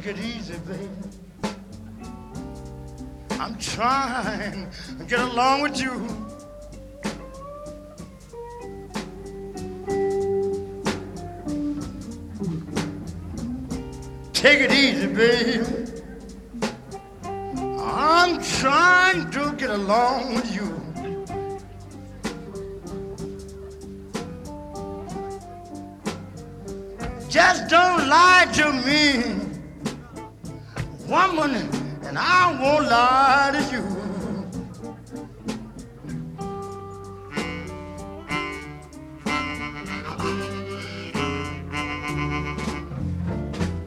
Take it easy, baby. I'm trying to get along with you. Take it easy, baby. I'm trying to get along with you. Just don't lie to me, woman, and I won't lie to you.